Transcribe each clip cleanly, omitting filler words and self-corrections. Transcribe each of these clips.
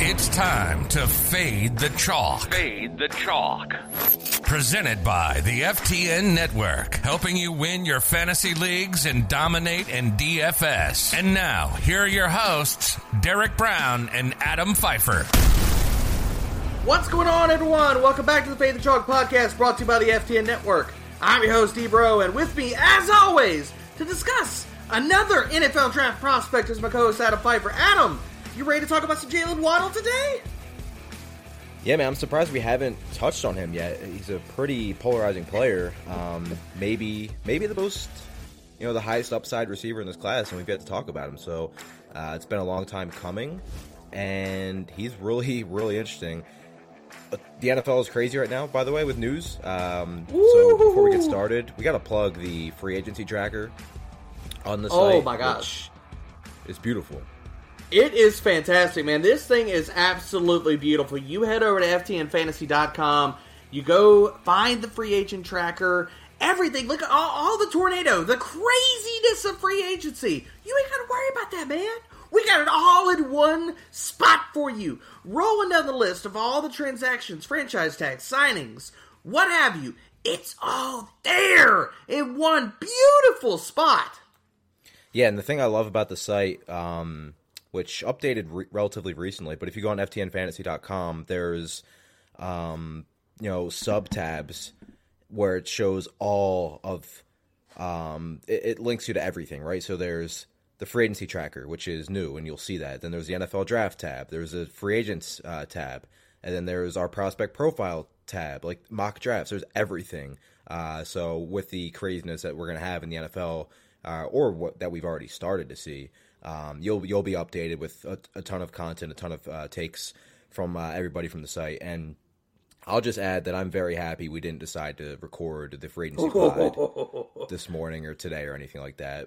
It's time to fade the chalk. Fade the chalk. Presented by the FTN Network, helping you win your fantasy leagues and dominate in DFS. And now, here are your hosts, Derek Brown and Adam Pfeiffer. What's going on, everyone? Welcome back to the Fade the Chalk podcast, brought to you by the FTN Network. I'm your host, D-Bro, and with me, as always, to discuss another NFL draft prospect is my co-host, Adam Pfeiffer. Adam, you ready to talk about some Jalen Waddle today? Yeah, man, I'm surprised we haven't touched on him yet. He's a pretty polarizing player. Maybe the most, the highest upside receiver in this class, and we've yet to talk about him. So it's been a long time coming, and he's really, really interesting. The NFL is crazy right now, by the way, with news. So before we get started, we got to plug the free agency tracker on the site. Oh my gosh. It's beautiful. It is fantastic, man. This thing is absolutely beautiful. You head over to ftnfantasy.com. You go find the free agent tracker. Everything. Look at all the tornado, the craziness of free agency. You ain't got to worry about that, man. We got it all in one spot for you. Rolling down the list of all the transactions, franchise tags, signings, what have you. It's all there in one beautiful spot. Yeah, and the thing I love about the site, which updated relatively recently, but if you go on ftnfantasy.com, there's, sub-tabs where it shows all of, it links you to everything, right? So there's the free agency tracker, which is new, and you'll see that. Then there's the NFL draft tab. There's a free agents tab. And then there's our prospect profile tab, like mock drafts. There's everything. So with the craziness that we're going to have in the NFL, or what that we've already started to see, you'll be updated with a ton of content, a ton of takes from everybody from the site. And I'll just add that I'm very happy we didn't decide to record the free agency pod this morning or today or anything like that.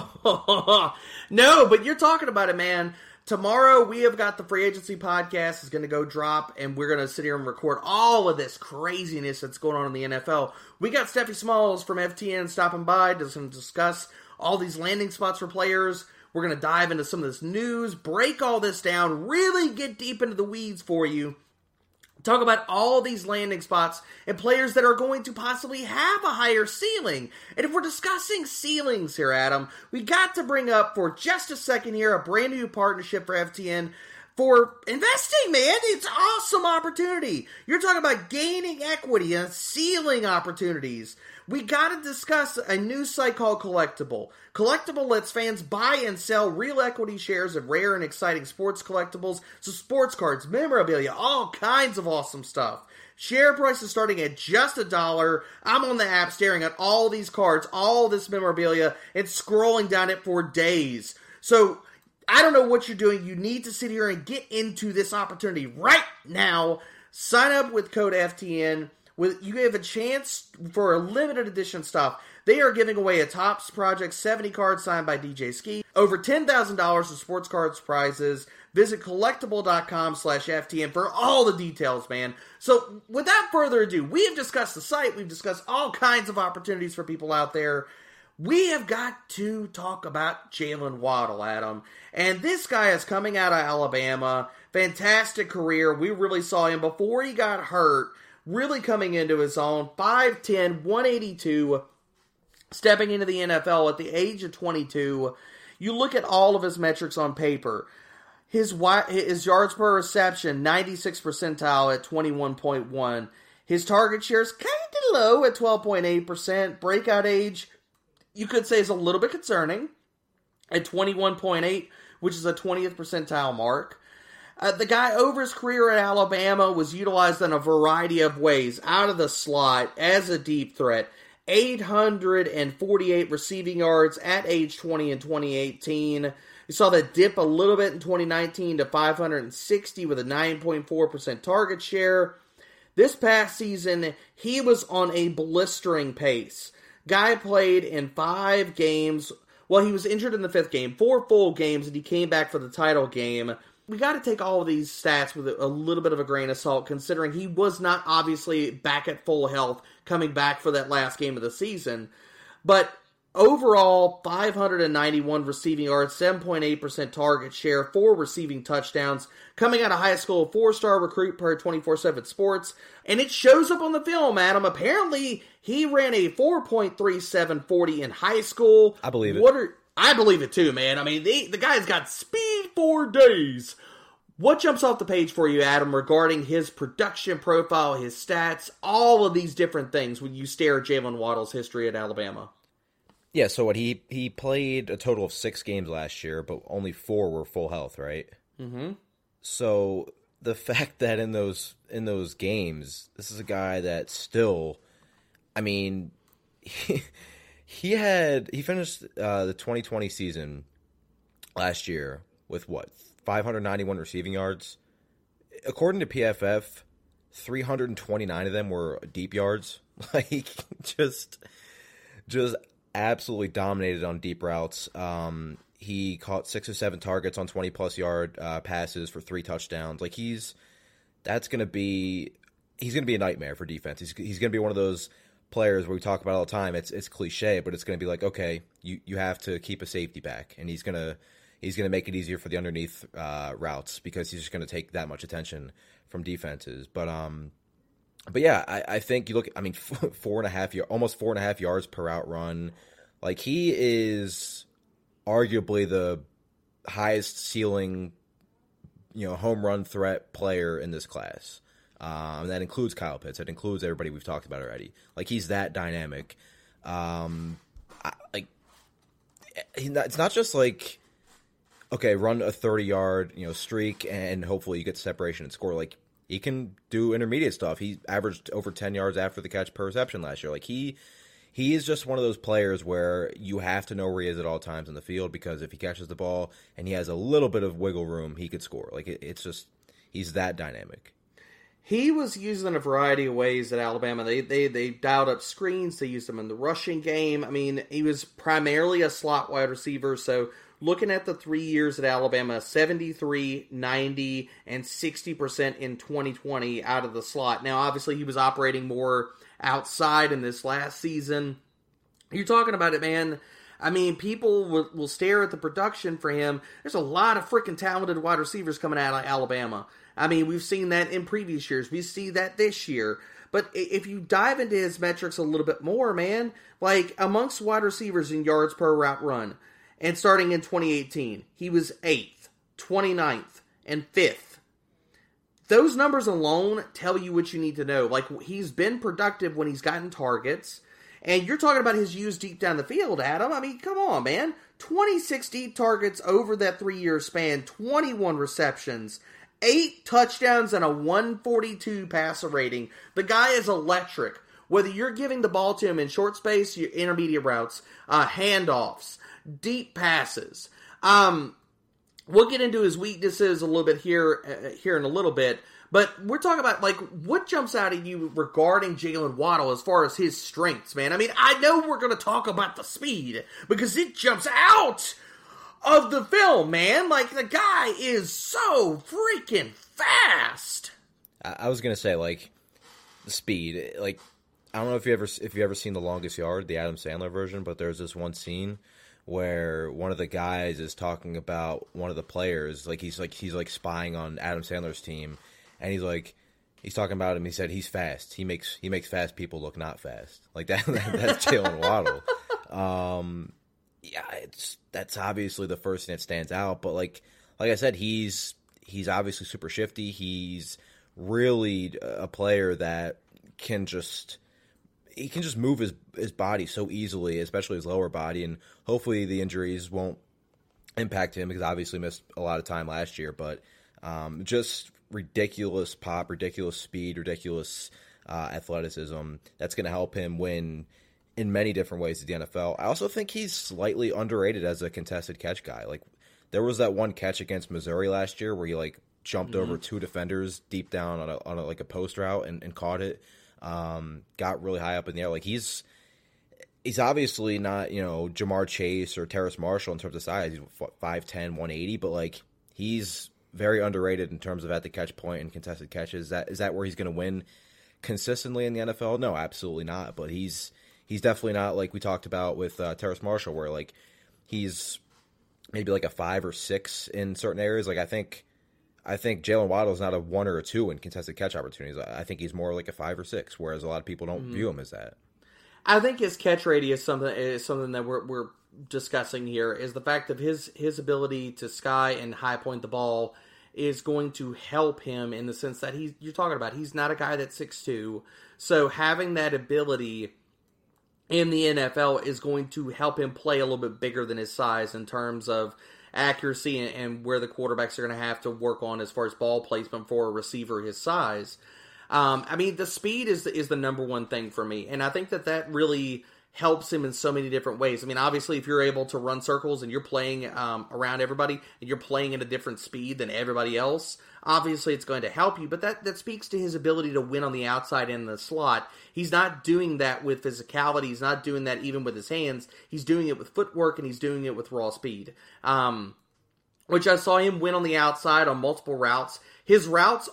No, but you're talking about it, man. Tomorrow we have got the free agency podcast is going to go drop, and we're going to sit here and record all of this craziness that's going on in the NFL. We got Steffi Smalls from FTN stopping by to discuss all these landing spots for players. We're going to dive into some of this news, break all this down, really get deep into the weeds for you. Talk about all these landing spots and players that are going to possibly have a higher ceiling. And if we're discussing ceilings here, Adam, we got to bring up for just a second here a brand new partnership for FTN for investing, man. It's an awesome opportunity. You're talking about gaining equity and ceiling opportunities. We got to discuss a new site called Collectible. Collectible lets fans buy and sell real equity shares of rare and exciting sports collectibles, so sports cards, memorabilia, all kinds of awesome stuff. Share prices starting at just $1. I'm on the app staring at all these cards, all this memorabilia, and scrolling down it for days. So I don't know what you're doing. You need to sit here and get into this opportunity right now. Sign up with code FTN. You have a chance for a limited edition stuff. They are giving away a Topps Project 70 card signed by DJ Ski. Over $10,000 of sports cards prizes. Visit collectible.com/FTN for all the details, man. So without further ado, we have discussed the site. We've discussed all kinds of opportunities for people out there. We have got to talk about Jalen Waddle, Adam. And this guy is coming out of Alabama. Fantastic career. We really saw him before he got hurt. Really coming into his own, 5'10", 182, stepping into the NFL at the age of 22. You look at all of his metrics on paper. His yards per reception, 96th percentile at 21.1. His target share is kind of low at 12.8%. Breakout age, you could say, is a little bit concerning at 21.8, which is a 20th percentile mark. The guy over his career at Alabama was utilized in a variety of ways. Out of the slot, as a deep threat. 848 receiving yards at age 20 in 2018. You saw that dip a little bit in 2019 to 560 with a 9.4% target share. This past season, he was on a blistering pace. Guy played in 5 games. Well, he was injured in the 5th game. 4 full games, and he came back for the title game. We got to take all of these stats with a little bit of a grain of salt, considering he was not obviously back at full health coming back for that last game of the season. But Overall, 591 receiving yards, 7.8% target share, 4 receiving touchdowns, coming out of high school, 4-star recruit per 24/7 Sports, and it shows up on the film, Adam. Apparently, he ran a 4.3740 in high school. I believe it. I believe it too, man. I mean, the guy's got speed for days. What jumps off the page for you, Adam, regarding his production profile, his stats, all of these different things when you stare at Jalen Waddle's history at Alabama? Yeah, so he played a total of 6 games last year, but only 4 were full health, right? Mm-hmm. So the fact that in those games, this is a guy that still, I mean, he finished the 2020 season last year with what, 591 receiving yards. According to PFF, 329 of them were deep yards. Like just absolutely dominated on deep routes. He caught 6 or 7 targets on 20-plus yard passes for 3 touchdowns. Like he's going to be a nightmare for defense. He's going to be one of those players where we talk about all the time. It's cliche, but it's going to be like, okay, you have to keep a safety back, and he's going to make it easier for the underneath routes because he's just going to take that much attention from defenses. But yeah, I think you look. I mean, almost 4.5 yards per route run. Like he is arguably the highest ceiling, home run threat player in this class. And that includes Kyle Pitts. That includes everybody we've talked about already. Like he's that dynamic. It's not just like, okay, run a 30-yard streak and hopefully you get separation and score. Like he can do intermediate stuff. He averaged over 10 yards after the catch per reception last year. Like he is just one of those players where you have to know where he is at all times in the field, because if he catches the ball and he has a little bit of wiggle room, he could score. Like it's just, he's that dynamic. He was used in a variety of ways at Alabama. They dialed up screens. They used him in the rushing game. I mean, he was primarily a slot wide receiver. So looking at the 3 years at Alabama, 73, 90, and 60% in 2020 out of the slot. Now, obviously, he was operating more outside in this last season. You're talking about it, man. I mean, people will stare at the production for him. There's a lot of freaking talented wide receivers coming out of Alabama. I mean, we've seen that in previous years. We see that this year. But if you dive into his metrics a little bit more, man, like amongst wide receivers in yards per route run, and starting in 2018, he was 8th, 29th, and 5th. Those numbers alone tell you what you need to know. Like, he's been productive when he's gotten targets. And you're talking about his use deep down the field, Adam. I mean, come on, man. 26 deep targets over that 3-year span, 21 receptions, 8 touchdowns, and a 142 passer rating. The guy is electric. Whether you're giving the ball to him in short space, your intermediate routes, handoffs, deep passes. We'll get into his weaknesses a little bit here in a little bit. But we're talking about, like, what jumps out at you regarding Jalen Waddle as far as his strengths, man? I mean, I know we're going to talk about the speed because it jumps out of the film, man. Like, the guy is so freaking fast. I was going to say, like, the speed. Like, I don't know if you ever seen The Longest Yard, the Adam Sandler version, but there's this one scene where one of the guys is talking about one of the players. He's spying on Adam Sandler's team. And he's talking about him. He said he's fast. He makes fast people look not fast. Like that. That's Jalen Waddle. Yeah, that's obviously the first thing that stands out. But like I said, he's obviously super shifty. He's really a player that can just move his body so easily, especially his lower body. And hopefully the injuries won't impact him because obviously missed a lot of time last year. But just ridiculous pop, ridiculous speed, ridiculous athleticism. That's going to help him win in many different ways at the NFL. I also think he's slightly underrated as a contested catch guy. Like there was that one catch against Missouri last year where he jumped over 2 defenders deep down on a post route and caught it. Got really high up in the air. Like he's obviously not Jamar Chase or Terrace Marshall in terms of size. He's 5'10", 180, but he's very underrated in terms of at the catch point and contested catches. Is that where he's going to win consistently in the NFL? No, absolutely not. But he's he's definitely not like we talked about with Terrace Marshall, where like he's maybe like a 5 or 6 in certain areas. Like I think Jalen Waddle is not a 1 or a 2 in contested catch opportunities. I think he's more like a 5 or 6, whereas a lot of people don't view him as that. I think his catch radius is something that we're discussing here, is the fact of his ability to sky and high point the ball is going to help him in the sense that you're talking about, he's not a guy that's 6'2", so having that ability in the NFL is going to help him play a little bit bigger than his size in terms of accuracy and where the quarterbacks are going to have to work on as far as ball placement for a receiver his size. I mean, the speed is the number one thing for me, and I think that really helps him in so many different ways. I mean, obviously, if you're able to run circles and you're playing around everybody and you're playing at a different speed than everybody else, obviously it's going to help you, but that speaks to his ability to win on the outside and the slot. He's not doing that with physicality. He's not doing that even with his hands. He's doing it with footwork, and he's doing it with raw speed, which I saw him win on the outside on multiple routes. His routes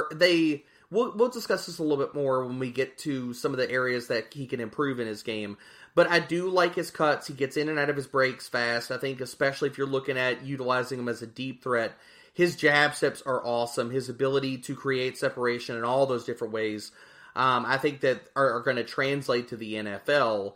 We'll discuss this a little bit more when we get to some of the areas that he can improve in his game. But I do like his cuts. He gets in and out of his breaks fast. I think especially if you're looking at utilizing him as a deep threat, his jab steps are awesome. His ability to create separation in all those different ways, I think that are going to translate to the NFL.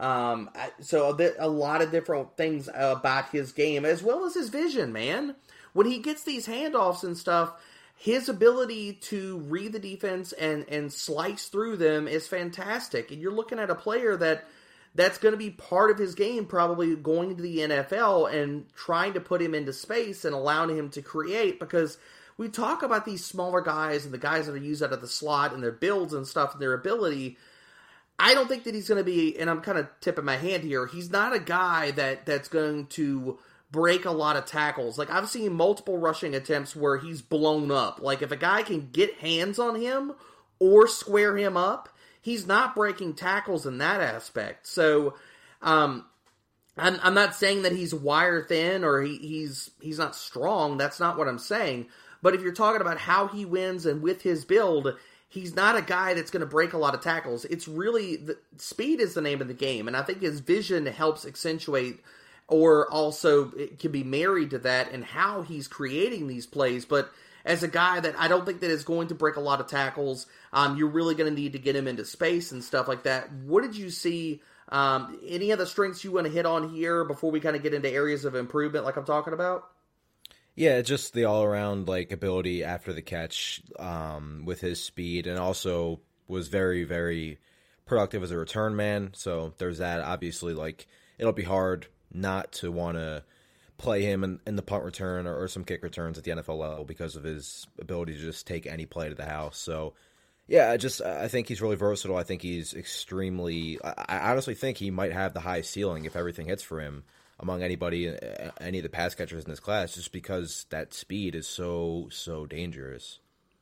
So a lot of different things about his game, as well as his vision, man. When he gets these handoffs and stuff, his ability to read the defense and slice through them is fantastic. And you're looking at a player that's going to be part of his game, probably going to the NFL and trying to put him into space and allowing him to create, because we talk about these smaller guys and the guys that are used out of the slot and their builds and stuff and their ability. I don't think that he's going to be, and I'm kind of tipping my hand here, he's not a guy that's going to break a lot of tackles. Like, I've seen multiple rushing attempts where he's blown up. Like, if a guy can get hands on him or square him up, he's not breaking tackles in that aspect. So, I'm not saying that he's wire thin or he's not strong. That's not what I'm saying. But if you're talking about how he wins and with his build, he's not a guy that's going to break a lot of tackles. It's really, speed is the name of the game. And I think his vision helps accentuate, or also it can be married to that and how he's creating these plays. But as a guy that I don't think that is going to break a lot of tackles, you're really going to need to get him into space and stuff like that. What did you see? Any other strengths you want to hit on here before we kind of get into areas of improvement like I'm talking about? Yeah, just the all-around like ability after the catch with his speed, and also was very, very productive as a return man. So there's that. Obviously, like, it'll be hard not to want to play him in the punt return or some kick returns at the NFL level because of his ability to just take any play to the house. So, yeah, I think he's really versatile. I think he's extremely – I honestly think he might have the highest ceiling if everything hits for him among any of the pass catchers in this class, just because that speed is so, so dangerous.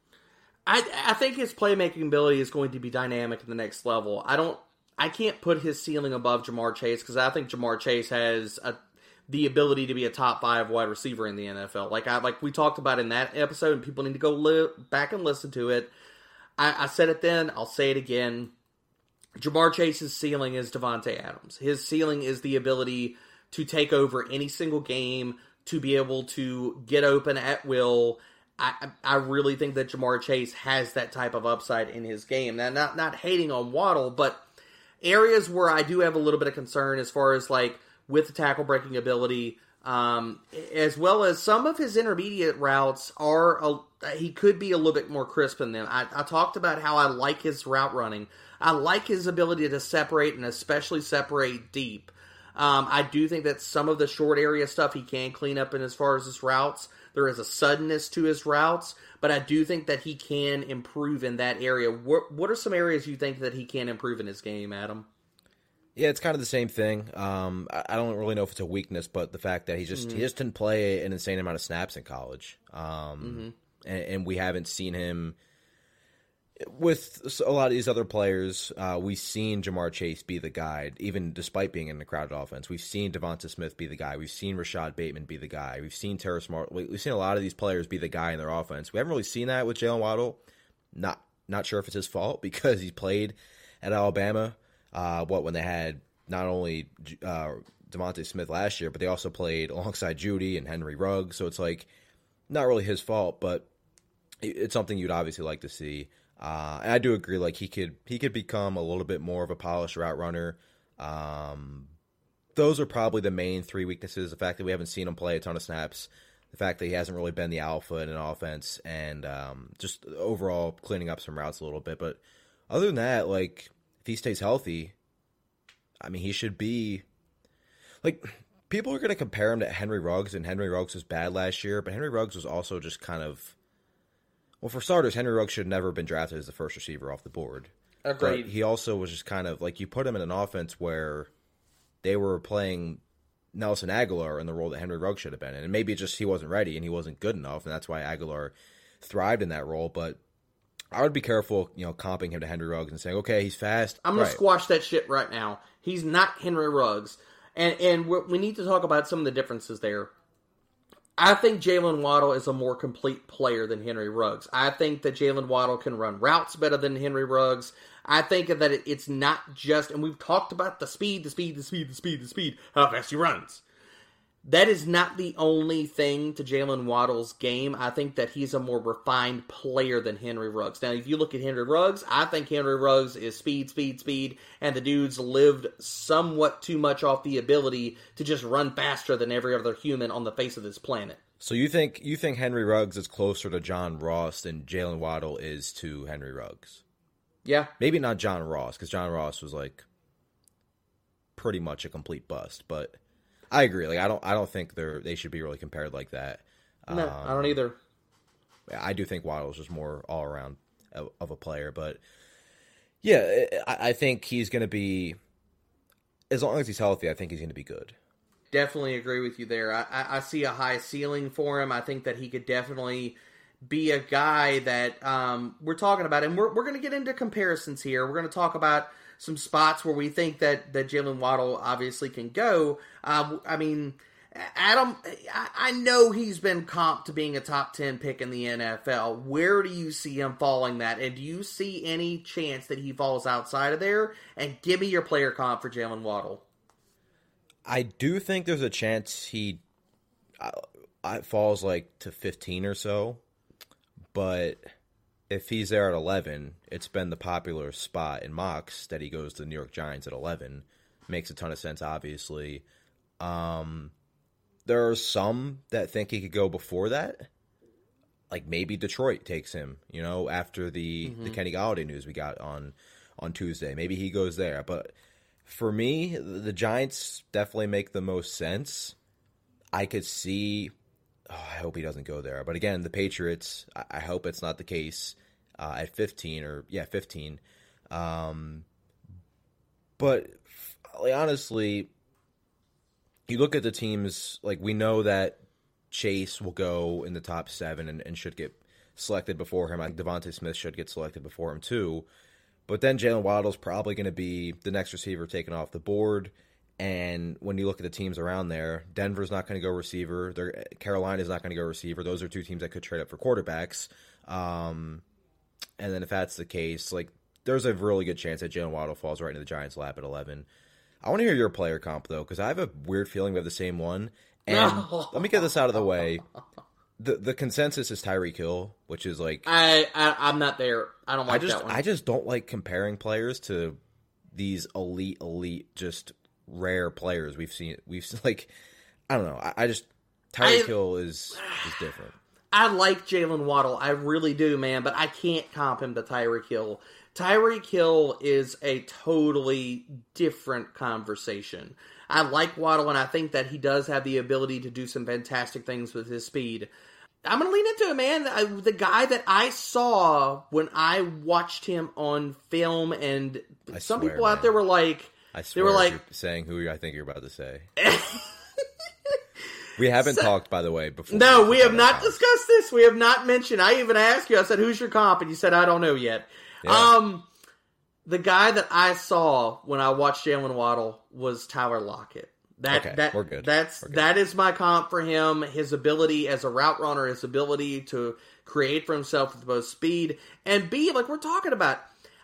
I think his playmaking ability is going to be dynamic at the next level. I can't put his ceiling above Ja'Marr Chase, because I think Ja'Marr Chase has the ability to be a top 5 wide receiver in the NFL. Like we talked about in that episode, and people need to go back and listen to it. I said it then, I'll say it again. Ja'Marr Chase's ceiling is Davante Adams. His ceiling is the ability to take over any single game, to be able to get open at will. I really think that Ja'Marr Chase has that type of upside in his game. Now, not hating on Waddle, but areas where I do have a little bit of concern as far as like with the tackle breaking ability, as well as some of his intermediate routes he could be a little bit more crisp in them. I talked about how I like his route running. I like his ability to separate, and especially separate deep. I do think that some of the short area stuff he can clean up in as far as his routes. There is a suddenness to his routes, but I do think that he can improve in that area. What are some areas you think that he can improve in his game, Adam? Yeah, it's kind of the same thing. I don't really know if it's a weakness, but the fact that he just didn't play an insane amount of snaps in college, and we haven't seen him with a lot of these other players. We've seen Ja'Marr Chase be the guy, even despite being in the crowded offense. We've seen Devonta Smith be the guy. We've seen Rashad Bateman be the guy. We've seen Terrace Marshall. We've seen a lot of these players be the guy in their offense. We haven't really seen that with Jalen Waddle. Not sure if it's his fault, because he's played at Alabama. when they had not only DeVonta Smith last year, but they also played alongside Jeudy and Henry Ruggs. So it's like not really his fault, but it's something you'd obviously like to see. And I do agree, like he could become a little bit more of a polished route runner. Those are probably the main three weaknesses: the fact that we haven't seen him play a ton of snaps, the fact that he hasn't really been the alpha in an offense, and just overall cleaning up some routes a little bit. But other than that, like if he stays healthy, I mean, he should be like, people are going to compare him to Henry Ruggs, and Henry Ruggs was bad last year, but Henry Ruggs was also just kind of, well, for starters, Henry Ruggs should have never been drafted as the first receiver off the board. Agreed. But he also was just kind of like, you put him in an offense where they were playing Nelson Aguilar in the role that Henry Ruggs should have been in. And maybe just he wasn't ready and he wasn't good enough, and that's why Aguilar thrived in that role. But I would be careful, comping him to Henry Ruggs and saying, okay, he's fast. I'm going to squash that shit right now. He's not Henry Ruggs. And we need to talk about some of the differences there. I think Jalen Waddle is a more complete player than Henry Ruggs. I think that Jalen Waddle can run routes better than Henry Ruggs. I think that it's not just, and we've talked about the speed, how fast he runs. That is not the only thing to Jalen Waddle's game. I think that he's a more refined player than Henry Ruggs. Now, if you look at Henry Ruggs, I think Henry Ruggs is speed, and the dude's lived somewhat too much off the ability to just run faster than every other human on the face of this planet. So you think Henry Ruggs is closer to John Ross than Jalen Waddle is to Henry Ruggs? Yeah. Maybe not John Ross, because John Ross was like pretty much a complete bust, but I agree. Like I don't think they should be really compared like that. No, I don't either. I do think Waddle's just more all around of a player, but yeah, I think he's going to be, as long as he's healthy, I think he's going to be good. Definitely agree with you there. I see a high ceiling for him. I think that he could definitely be a guy that we're talking about, and we're going to get into comparisons here. We're going to talk about some spots where we think that Jalen Waddle obviously can go. I mean, Adam, I know he's been comped to being a top 10 pick in the NFL. Where do you see him falling that? And do you see any chance that he falls outside of there? And give me your player comp for Jalen Waddle. I do think there's a chance he falls like to 15 or so. But if he's there at 11, it's been the popular spot in mocks that he goes to the New York Giants at 11. Makes a ton of sense, obviously. There are some that think he could go before that. Like maybe Detroit takes him, after the Kenny Golladay news we got on Tuesday. Maybe he goes there. But for me, the Giants definitely make the most sense. I could see, I hope he doesn't go there. But again, the Patriots, I hope it's not the case at 15 15. But like, honestly, you look at the teams, like we know that Chase will go in the top 7 and should get selected before him. I think DeVonta Smith should get selected before him too. But then Jalen Waddle's probably going to be the next receiver taken off the board. And when you look at the teams around there, Denver's not going to go receiver. Carolina's not going to go receiver. Those are two teams that could trade up for quarterbacks. And then if that's the case, like there's a really good chance that Jalen Waddle falls right into the Giants' lap at 11. I want to hear your player comp, though, because I have a weird feeling we have the same one. And let me get this out of the way. The consensus is Tyreek Hill, which is like... I'm not there. I don't like that one. I just don't like comparing players to these elite, just rare players we've seen. Like, I don't know. Tyreek Hill is different. I like Jalen Waddle. I really do, man, but I can't comp him to Tyreek Hill. Tyreek Hill is a totally different conversation. I like Waddle, and I think that he does have the ability to do some fantastic things with his speed. I'm going to lean into it, man. The guy that I saw when I watched him on film, and some people out there were like... they were like... You're saying who I think you're about to say. We haven't talked, by the way, before. No, we have not discussed this. We have not mentioned. I even asked you, I said, who's your comp? And you said, I don't know yet. Yeah. The guy that I saw when I watched Jalen Waddle was Tyler Lockett. We're good. That is my comp for him. His ability as a route runner, his ability to create for himself with both speed and B, like we're talking about.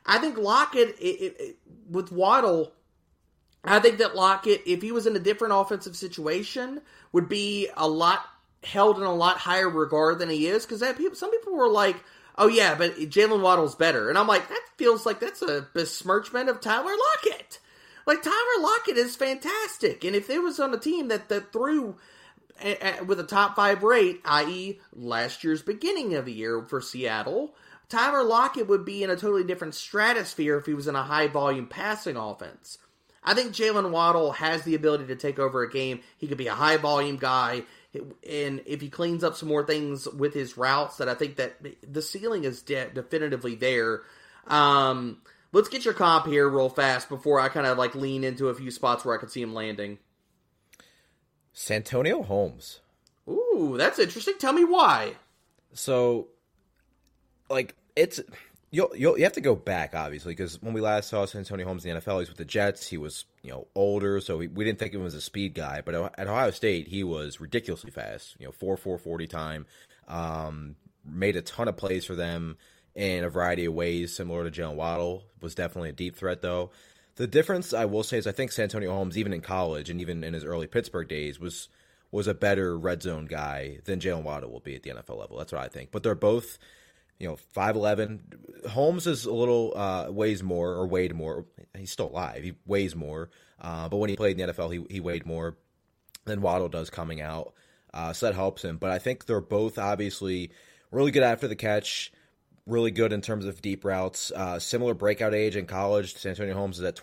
I think Lockett, with Waddle, I think that Lockett, if he was in a different offensive situation, would be held in a lot higher regard than he is. Because some people were like, oh yeah, but Jalen Waddle's better. And I'm like, that feels like that's a besmirchment of Tyler Lockett. Like, Tyler Lockett is fantastic. And if it was on a team that threw with a top 5 rate, i.e. last year's beginning of the year for Seattle, Tyler Lockett would be in a totally different stratosphere if he was in a high-volume passing offense. I think Jalen Waddle has the ability to take over a game. He could be a high-volume guy, and if he cleans up some more things with his routes, that I think that the ceiling is definitively there. Let's get your comp here real fast before I kind of like lean into a few spots where I could see him landing. Santonio Holmes. Ooh, that's interesting. Tell me why. So, like, you have to go back, obviously, because when we last saw Santonio Holmes in the NFL, he's with the Jets. He was, older, so we didn't think he was a speed guy. But at Ohio State, he was ridiculously fast. 4.40 time. Made a ton of plays for them in a variety of ways, similar to Jalen Waddle. Was definitely a deep threat, though. The difference, I will say, is I think Santonio Holmes, even in college and even in his early Pittsburgh days, was a better red zone guy than Jalen Waddle will be at the NFL level. That's what I think. But they're both, 5'11". Holmes is a little weighed more. He's still alive. He weighs more. But when he played in the NFL, he weighed more than Waddle does coming out. So that helps him. But I think they're both obviously really good after the catch. Really good in terms of deep routes. Similar breakout age in college. Santonio Holmes is at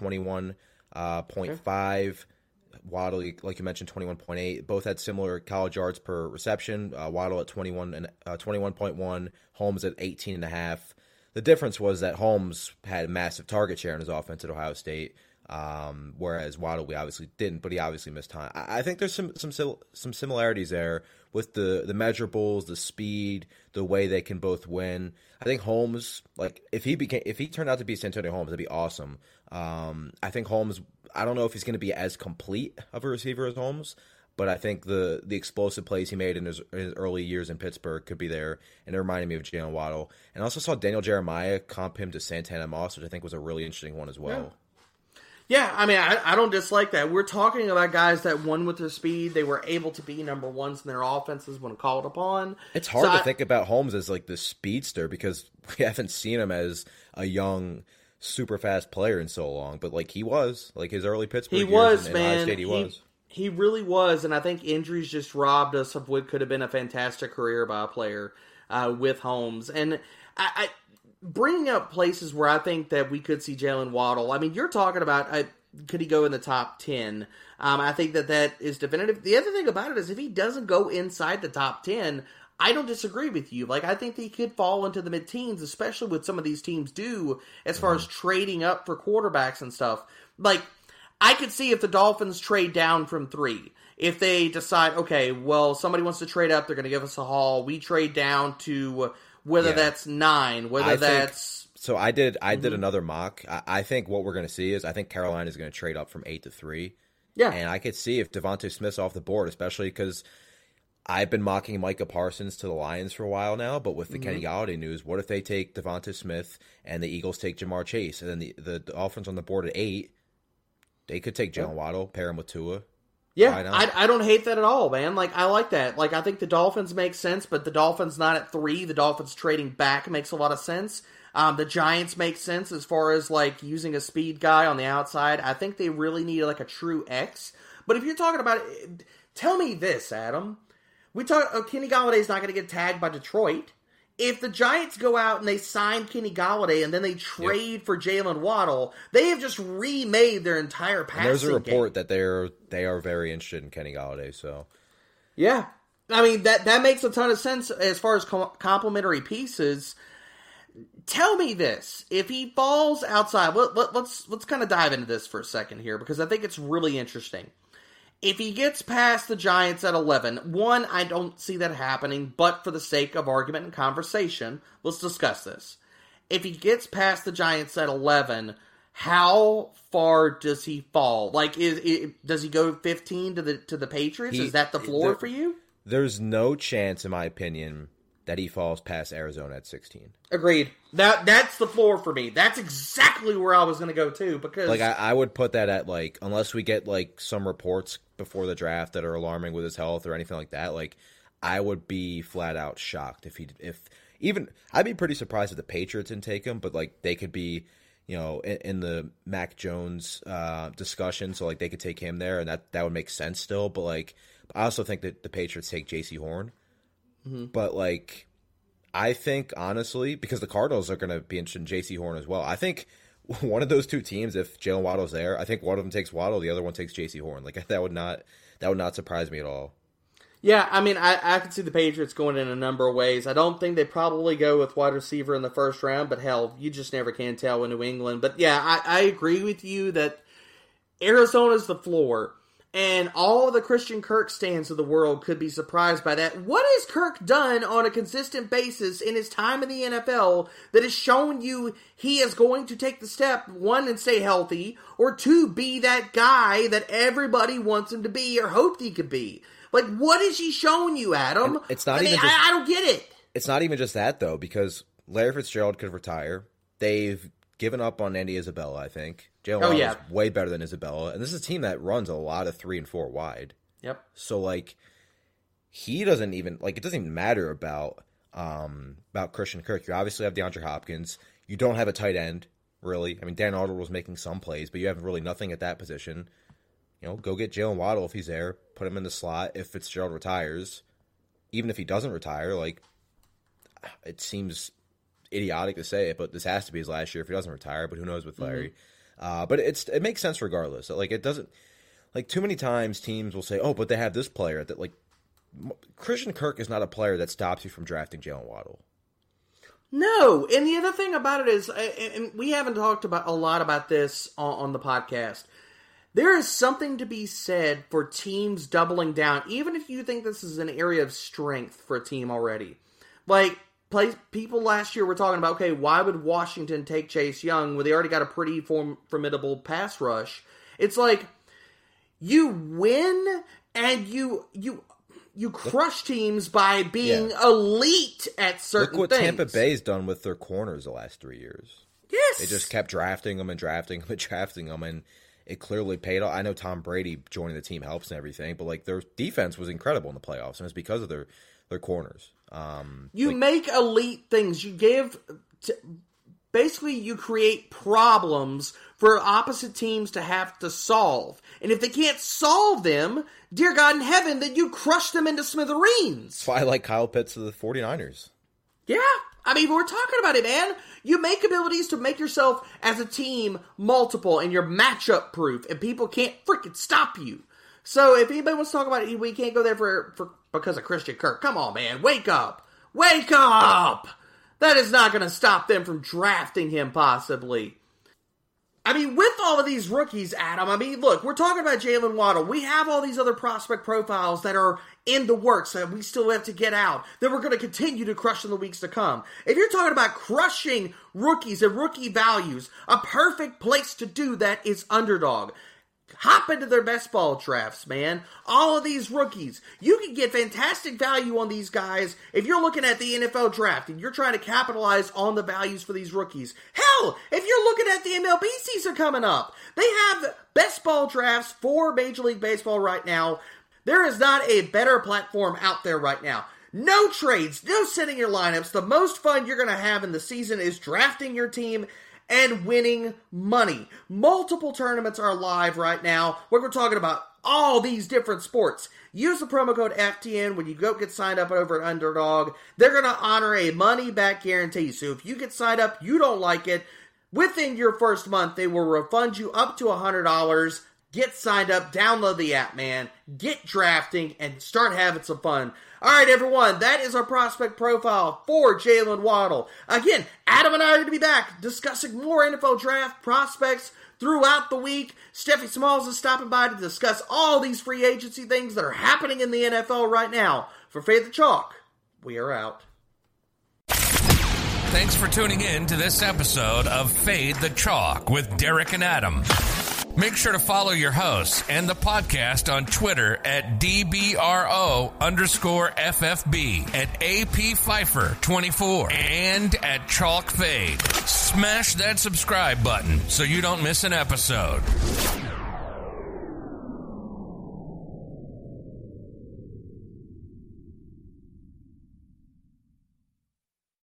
21.5. Waddle, like you mentioned, 21.8. Both had similar college yards per reception. Waddle at 21.1. Holmes at 18.5. The difference was that Holmes had massive target share in his offense at Ohio State, whereas Waddle, we obviously didn't, but he obviously missed time. I think there's some similarities there with the measurables, the speed, the way they can both win. I think Holmes, like if he turned out to be Santonio Holmes, that'd be awesome. I think Holmes, I don't know if he's going to be as complete of a receiver as Holmes, but I think the explosive plays he made in his early years in Pittsburgh could be there, and it reminded me of Jalen Waddle. And I also saw Daniel Jeremiah comp him to Santana Moss, which I think was a really interesting one as well. Yeah, I mean, I don't dislike that. We're talking about guys that won with their speed. They were able to be number ones in their offenses when called upon. It's hard to think about Holmes as like the speedster because we haven't seen him as a young, super fast player in so long. But like he was, like his early Pittsburgh years in Ohio State, he was. He really was, and I think injuries just robbed us of what could have been a fantastic career by a player with Holmes. And I bringing up places where I think that we could see Jalen Waddle. I mean, you're talking about could he go in the top 10? I think that is definitive. The other thing about it is if he doesn't go inside the top 10, I don't disagree with you. Like, I think that he could fall into the mid-teens, especially with some of these teams do as far as trading up for quarterbacks and stuff. Like, I could see if the Dolphins trade down from 3. If they decide, okay, well, somebody wants to trade up, they're going to give us a haul. We trade down to whether that's 9, So I did another mock. I think what we're going to see is I think Carolina is going to trade up from 8 to 3. Yeah. And I could see if Devontae Smith's off the board, especially because I've been mocking Micah Parsons to the Lions for a while now, but with the Kenny Golladay news, what if they take Devontae Smith and the Eagles take Jamar Chase, and then the Dolphins on the board at 8, they could take Jalen Waddle, pair him with Tua. Yeah, I don't hate that at all, man. Like, I like that. Like, I think the Dolphins make sense, but the Dolphins not at 3. The Dolphins trading back makes a lot of sense. The Giants make sense as far as, like, using a speed guy on the outside. I think they really need, like, a true X. But if you're talking about it, tell me this, Adam. Kenny Galladay's not going to get tagged by Detroit. If the Giants go out and they sign Kenny Golladay and then they trade for Jalen Waddle, they have just remade their entire passing game. There's a report that they are very interested in Kenny Golladay. So, yeah, I mean that makes a ton of sense as far as complementary pieces. Tell me this: if he falls outside, let's kind of dive into this for a second here because I think it's really interesting. If he gets past the Giants at 11, one, I don't see that happening, but for the sake of argument and conversation, let's discuss this. If he gets past the Giants at 11, how far does he fall? Like, does he go 15 to the Patriots? Is that the floor for you? There's no chance, in my opinion, that he falls past Arizona at 16. Agreed. That's the floor for me. That's exactly where I was going to go too, because like I would put that at like, unless we get like some reports before the draft that are alarming with his health or anything like that, like I would be flat out shocked if I'd be pretty surprised if the Patriots didn't take him, but like they could be, you know, in the Mac Jones discussion, so like they could take him there, and that would make sense still. But like I also think that the Patriots take J.C. Horn. Mm-hmm. But, like, I think, honestly, because the Cardinals are going to be interested in J.C. Horn as well, I think one of those two teams, if Jalen Waddle's there, I think one of them takes Waddle, the other one takes J.C. Horn. Like, that would not surprise me at all. Yeah, I mean, I can see the Patriots going in a number of ways. I don't think they probably go with wide receiver in the first round, but hell, you just never can tell with New England. But, yeah, I agree with you that Arizona's the floor. And all of the Christian Kirk stands of the world could be surprised by that. What has Kirk done on a consistent basis in his time in the NFL that has shown you he is going to take the step, one, and stay healthy, or two, be that guy that everybody wants him to be or hoped he could be? Like, what has he shown you, Adam? And it's not I don't get it. It's not even just that, though, because Larry Fitzgerald could retire. They've given up on Andy Isabella, I think. Jalen Waddle is way better than Isabella. And this is a team that runs a lot of 3 and 4 wide. Yep. So, like, he doesn't even, like, it doesn't even matter about Christian Kirk. You obviously have DeAndre Hopkins. You don't have a tight end, really. I mean, Dan Arnold was making some plays, but you have really nothing at that position. You know, go get Jalen Waddle if he's there. Put him in the slot if Fitzgerald retires. Even if he doesn't retire, like, it seems idiotic to say it, but this has to be his last year if he doesn't retire, but who knows with Larry. But it makes sense regardless. Like, it doesn't, like, too many times teams will say, oh, but they have this player that, like, Christian Kirk is not a player that stops you from drafting Jalen Waddle. No, and the other thing about it is, and we haven't talked about a lot about this on the podcast, there is something to be said for teams doubling down, even if you think this is an area of strength for a team already. Like, people last year were talking about, okay, why would Washington take Chase Young when they already got a pretty formidable pass rush? It's like, you win and you crush teams by being elite at certain Look what things. Tampa Bay's done with their corners the last 3 years. Yes. They just kept drafting them, and it clearly paid off. I know Tom Brady joining the team helps and everything, but like their defense was incredible in the playoffs, and it's because of their corners. You make elite things. You give... Basically, you create problems for opposite teams to have to solve. And if they can't solve them, dear God in heaven, then you crush them into smithereens. That's why I like Kyle Pitts to the 49ers. Yeah. I mean, we're talking about it, man. You make abilities to make yourself, as a team, multiple, and you're matchup proof, and people can't freaking stop you. So if anybody wants to talk about it, we can't go there for because of Christian Kirk. Come on, man. Wake up. Wake up! That is not going to stop them from drafting him, possibly. I mean, with all of these rookies, Adam, I mean, look, we're talking about Jalen Waddle. We have all these other prospect profiles that are in the works that we still have to get out, that we're going to continue to crush in the weeks to come. If you're talking about crushing rookies and rookie values, a perfect place to do that is Underdog. Hop into their best ball drafts, man. All of these rookies. You can get fantastic value on these guys if you're looking at the NFL draft and you're trying to capitalize on the values for these rookies. Hell, if you're looking at the MLB season coming up, they have best ball drafts for Major League Baseball right now. There is not a better platform out there right now. No trades, no setting your lineups. The most fun you're going to have in the season is drafting your team and winning money. Multiple tournaments are live right now where we're talking about all these different sports. Use the promo code FTN when you go get signed up over at Underdog. They're going to honor a money-back guarantee. So if you get signed up, you don't like it, within your first month, they will refund you up to $100. Get signed up, download the app, man. Get drafting, and start having some fun. All right, everyone, that is our prospect profile for Jalen Waddle. Again, Adam and I are going to be back discussing more NFL draft prospects throughout the week. Steffi Smalls is stopping by to discuss all these free agency things that are happening in the NFL right now. For Fade the Chalk, we are out. Thanks for tuning in to this episode of Fade the Chalk with Derek and Adam. Make sure to follow your hosts and the podcast on Twitter at DBRO_FFB, at AP Pfeiffer 24, and at Chalk Fade. Smash that subscribe button so you don't miss an episode.